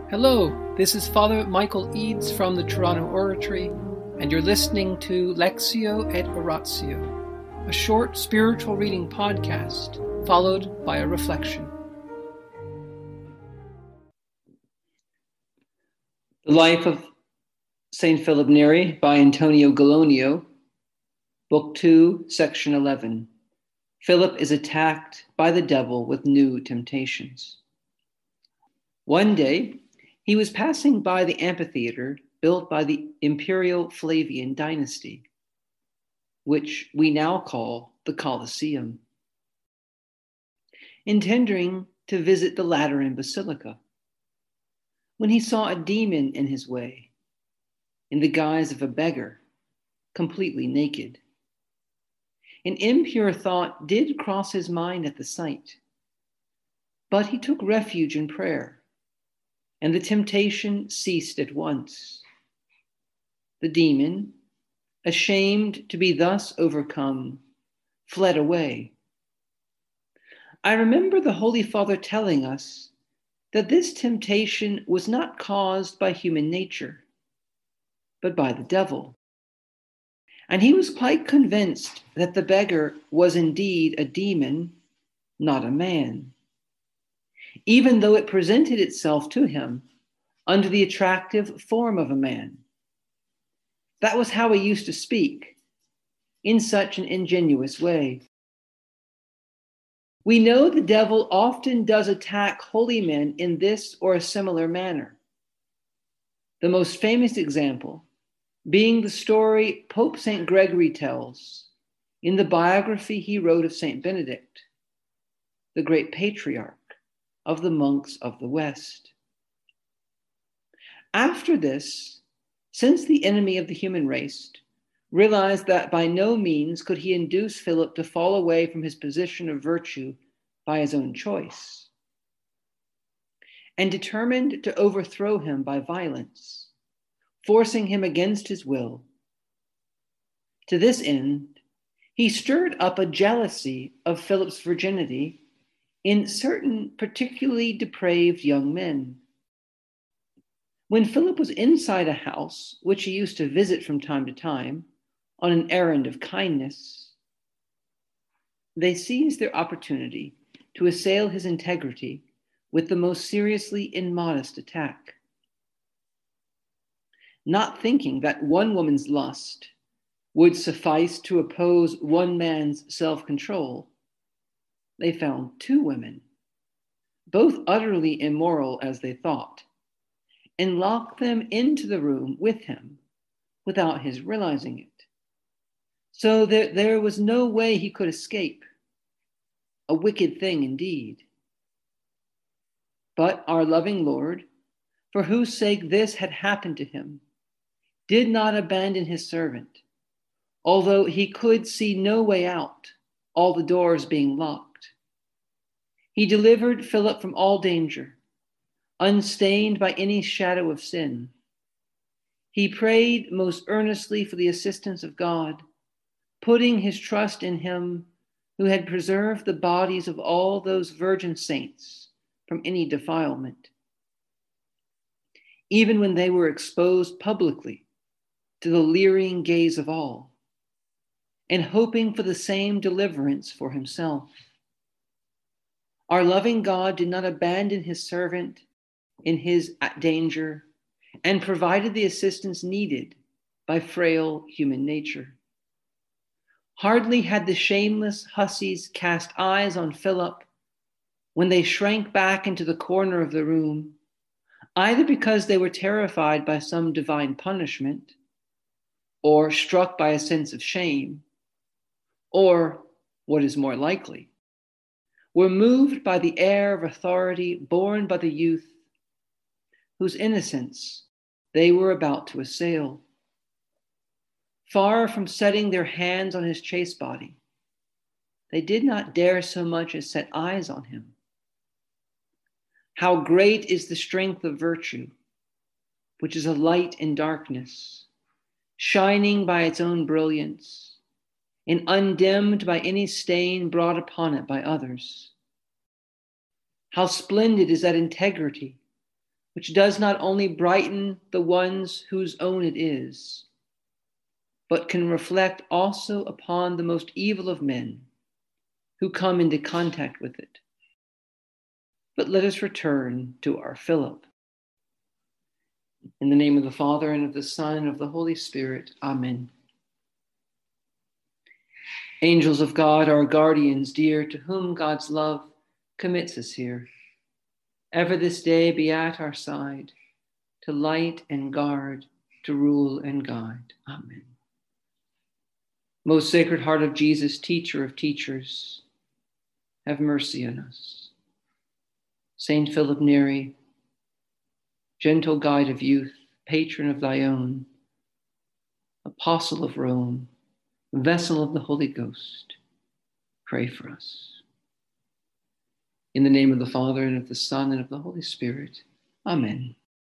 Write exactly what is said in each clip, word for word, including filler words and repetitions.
Hello, this is Father Michael Eads from the Toronto Oratory, and you're listening to Lectio et Oratio, a short spiritual reading podcast followed by a reflection. The Life of Saint Philip Neri by Antonio Gallonio, Book two, Section eleven. Philip is attacked by the devil with new temptations. One day, he was passing by the amphitheater built by the Imperial Flavian dynasty, which we now call the Colosseum, intending to visit the Lateran Basilica, when he saw a demon in his way, in the guise of a beggar, completely naked. An impure thought did cross his mind at the sight, but he took refuge in prayer, and the temptation ceased at once. The demon, ashamed to be thus overcome, fled away. I remember the Holy Father telling us that this temptation was not caused by human nature, but by the devil. And he was quite convinced that the beggar was indeed a demon, not a man, even though it presented itself to him under the attractive form of a man. That was how he used to speak, in such an ingenuous way. We know the devil often does attack holy men in this or a similar manner. The most famous example being the story Pope Saint Gregory tells in the biography he wrote of Saint Benedict, the great patriarch of the monks of the West. After this, since the enemy of the human race realized that by no means could he induce Philip to fall away from his position of virtue by his own choice, and determined to overthrow him by violence, forcing him against his will. To this end, he stirred up a jealousy of Philip's virginity in certain particularly depraved young men. When Philip was inside a house, which he used to visit from time to time on an errand of kindness, they seized their opportunity to assail his integrity with the most seriously immodest attack. Not thinking that one woman's lust would suffice to oppose one man's self-control, they found two women, both utterly immoral as they thought, and locked them into the room with him without his realizing it. So that there was no way he could escape. A wicked thing indeed. But our loving Lord, for whose sake this had happened to him, did not abandon his servant, although he could see no way out, all the doors being locked. He delivered Philip from all danger, unstained by any shadow of sin. He prayed most earnestly for the assistance of God, putting his trust in him who had preserved the bodies of all those virgin saints from any defilement, even when they were exposed publicly to the leering gaze of all, and hoping for the same deliverance for himself. Our loving God did not abandon his servant in his danger and provided the assistance needed by frail human nature. Hardly had the shameless hussies cast eyes on Philip when they shrank back into the corner of the room, either because they were terrified by some divine punishment, or struck by a sense of shame, or, what is more likely, were moved by the air of authority borne by the youth whose innocence they were about to assail. Far from setting their hands on his chaste body, they did not dare so much as set eyes on him. How great is the strength of virtue, which is a light in darkness, shining by its own brilliance, and undimmed by any stain brought upon it by others. How splendid is that integrity which does not only brighten the ones whose own it is, but can reflect also upon the most evil of men who come into contact with it. But let us return to our Philip. In the name of the Father, and of the Son, and of the Holy Spirit. Amen. Angels of God, our guardians dear, to whom God's love commits us here, ever this day be at our side, to light and guard, to rule and guide. Amen. Most Sacred Heart of Jesus, teacher of teachers, have mercy on us. Saint Philip Neri, gentle guide of youth, patron of thy own, apostle of Rome, vessel of the Holy Ghost, pray for us. In the name of the Father, and of the Son, and of the Holy Spirit. Amen.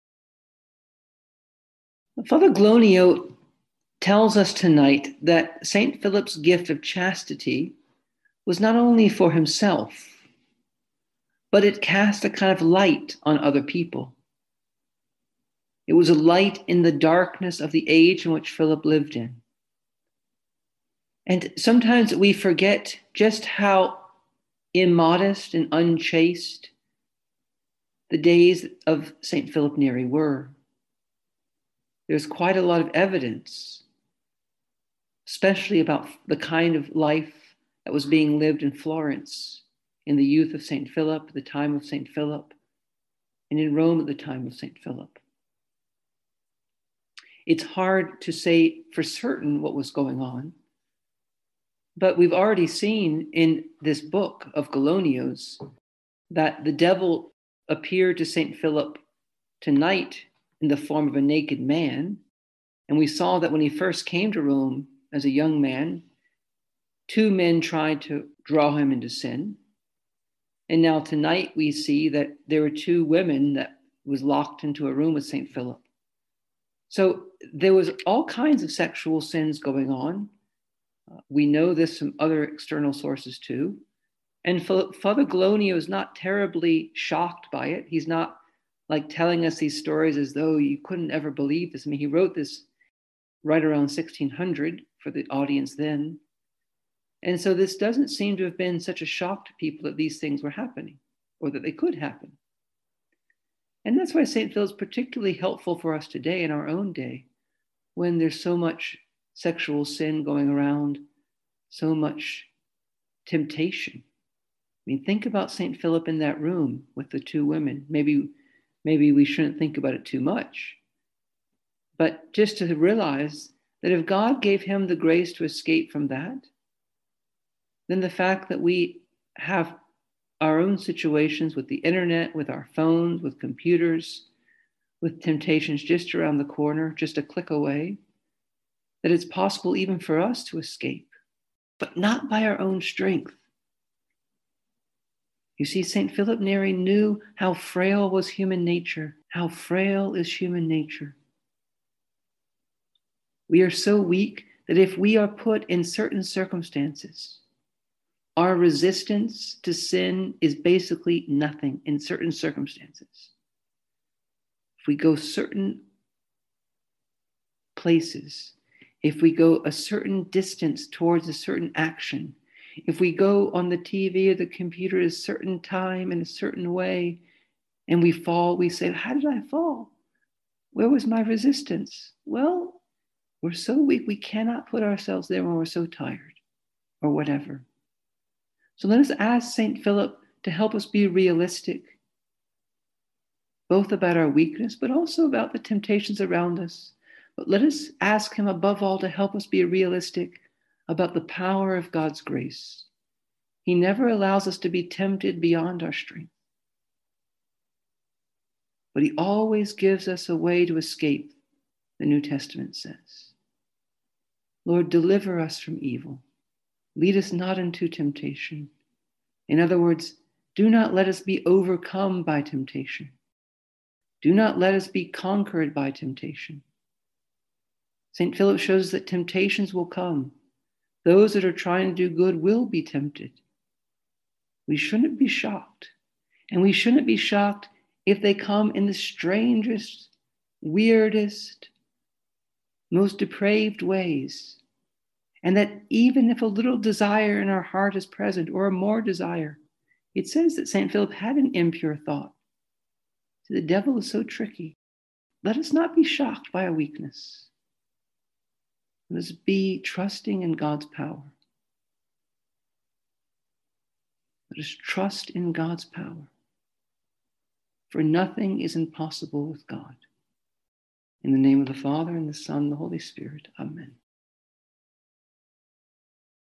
Father Glonio tells us tonight that Saint Philip's gift of chastity was not only for himself, but it cast a kind of light on other people. It was a light in the darkness of the age in which Philip lived in. And sometimes we forget just how immodest and unchaste the days of Saint Philip Neri were. There's quite a lot of evidence, especially about the kind of life that was being lived in Florence in the youth of Saint Philip, at the time of Saint Philip, and in Rome at the time of Saint Philip. It's hard to say for certain what was going on, but we've already seen in this book of Glonio's that the devil appeared to Saint Philip tonight in the form of a naked man. And we saw that when he first came to Rome as a young man, two men tried to draw him into sin. And now tonight we see that there were two women that was locked into a room with Saint Philip. So there was all kinds of sexual sins going on. Uh, we know this from other external sources too. And Father Glonio is not terribly shocked by it. He's not like telling us these stories as though you couldn't ever believe this. I mean, he wrote this right around sixteen hundred for the audience then. And so this doesn't seem to have been such a shock to people that these things were happening or that they could happen. And that's why Saint Philip's particularly helpful for us today in our own day, when there's so much sexual sin going around, so much temptation. I mean, think about Saint Philip in that room with the two women. Maybe, maybe we shouldn't think about it too much, but just to realize that if God gave him the grace to escape from that, then the fact that we have our own situations with the internet, with our phones, with computers, with temptations just around the corner, just a click away, that it's possible even for us to escape, but not by our own strength. You see, Saint Philip Neri knew how frail was human nature. How frail is human nature. We are so weak that if we are put in certain circumstances, our resistance to sin is basically nothing in certain circumstances. If we go certain places, if we go a certain distance towards a certain action, if we go on the T V or the computer at a certain time in a certain way, and we fall, we say, how did I fall? Where was my resistance? Well, we're so weak, we cannot put ourselves there when we're so tired or whatever. So let us ask Saint Philip to help us be realistic, both about our weakness, but also about the temptations around us. But let us ask him above all to help us be realistic about the power of God's grace. He never allows us to be tempted beyond our strength, but he always gives us a way to escape, the New Testament says. Lord, deliver us from evil. Lead us not into temptation. In other words, do not let us be overcome by temptation. Do not let us be conquered by temptation. Saint Philip shows that temptations will come. Those that are trying to do good will be tempted. We shouldn't be shocked. And we shouldn't be shocked if they come in the strangest, weirdest, most depraved ways, and that even if a little desire in our heart is present, or a more desire, it says that Saint Philip had an impure thought. So the devil is so tricky. Let us not be shocked by a weakness. Let us be trusting in God's power. Let us trust in God's power. For nothing is impossible with God. In the name of the Father, and the Son, and the Holy Spirit. Amen.